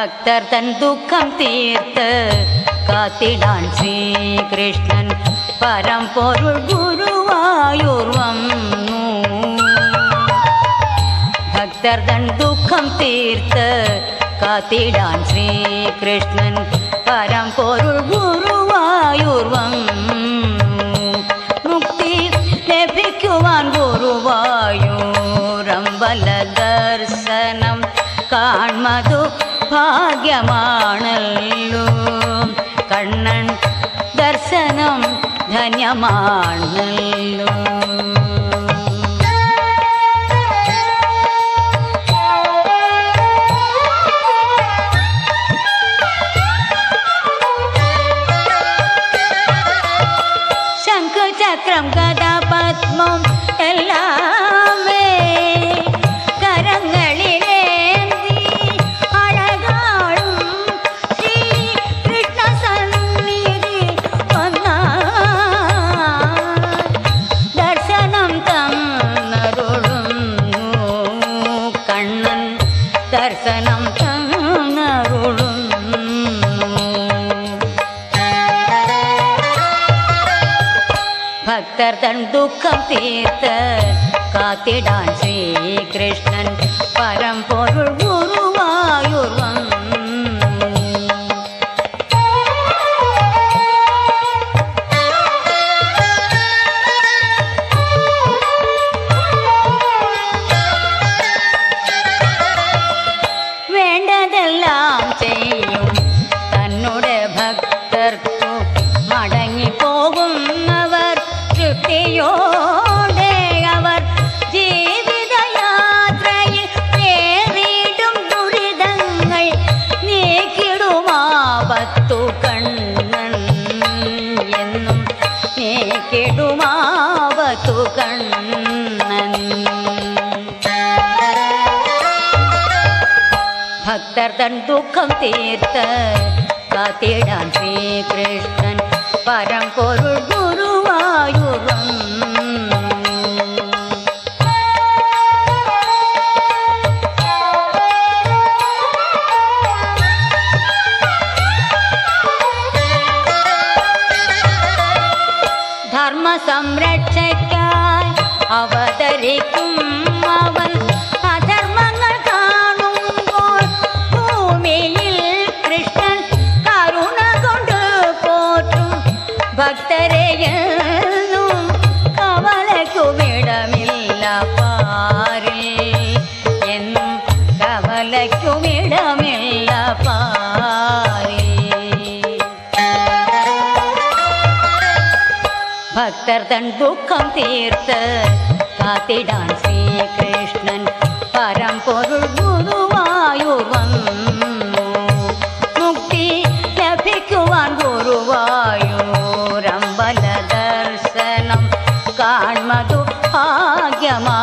ഭക്തർ തൻ ദുഃഖം തീർത്ത് കാത്തിടാൻ ശ്രീകൃഷ്ണൻ പരമ്പൊരുൾ ഗുരുവായൂർ വന്നു. ഭക്തർ തൻ ദുഃഖം തീർത്ത് കാത്തിടാൻ ശ്രീകൃഷ്ണൻ പരമ്പൊരുൾ ഗുരുവായൂർ വന്നു. മുക്തി ലഭിക്കുവാൻ ഗുരുവായൂരമ്പല ദർശനം കാൺമതു ഭാഗ്യമാണല്ലോ. കണ്ണൻ ദർശനം ധന്യമാണല്ലോ. ശംഖചക്രം ഗദാപദ്മം എല്ലാമേ കരങ്ങളിലേന്തി അഴകാളും ശ്രീകൃഷ്ണ സന്നിധി ദർശനം തന്നരുളുന്നു. കണ്ണൻ ദർശനം തന്നരുളുന്നു. ഭക്തർ തൻ ദുഃഖം തീർത്ത് കാത്തിടാൻ ശ്രീകൃഷ്ണൻ പരമ്പൊരുൾ ഗുരുവായൂർ വന്നു. വേണ്ടതെല്ലാം ചെയ്യും തന്നുടെ ഭക്തർക്കു മടങ്ങിപ്പോകുന്നവർ തൃപ്തിയോടെ അവർ ജീവിതയാത്രയിൽ നേരിടും ദുരിതങ്ങൾ നീക്കിടുമാപത്തു കണ്ണൻ എന്നും നീക്കിടുമാപത്തു കണ്ണൻ. ഭക്തർ തൻ ദുഃഖം തീർത്ത് കാത്തിടാൻ ശ്രീകൃഷ്ണൻ പരമ്പൊരുൾ ഗുരുവായൂർ വന്നു. ധർമ്മ സംരക്ഷയ്ക്കായി അവതരിക്കും അവൻ. അധർമ്മങ്ങൾ കാണുമ്പോൾ ഭൂമിയിൽ കൃഷ്ണൻ കരുണ കൊണ്ട് പോറ്റും ഭക്തരെയെന്നും കവലയ്ക്കുമിടമില്ല പാരിൽ എന്നും കവലയ്ക്കുമിടമില്ല പാരിൽ. ഭക്തർ തൻ ദുഃഖം തീർത്ത് കാത്തിടാൻ ശ്രീകൃഷ്ണൻ പരമ്പൊരുൾ ഗുരുവായൂർ വന്നു. മുക്തി ലഭിക്കുവാൻ ഗുരുവായൂരമ്പല ദർശനം കാൺമതു ഭാഗ്യമാ.